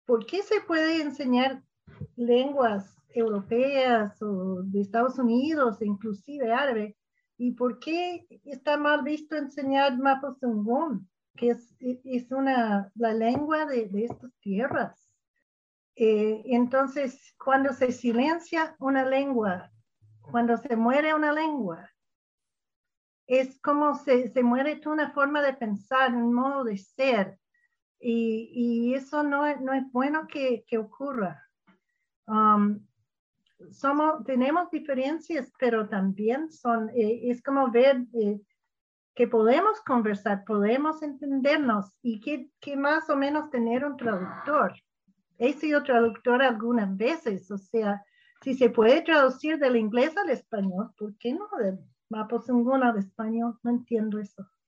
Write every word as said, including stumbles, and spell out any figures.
¿por qué se puede enseñar lenguas europeas o de Estados Unidos, inclusive árabe? ¿Y por qué está mal visto enseñar Mapudungun, que es, es una, la lengua de, de estas tierras? Eh, entonces, cuando se silencia una lengua, cuando se muere una lengua, es como se, se muere toda una forma de pensar, un modo de ser. Y, y eso no es, no es bueno que, que ocurra. Um, somos, tenemos diferencias, pero también son, eh, es como ver eh, que podemos conversar, podemos entendernos y que, que más o menos tener un traductor. He sido traductora algunas veces, o sea, si se puede traducir del inglés al español, ¿por qué no? De Mapudungun al español, no entiendo eso.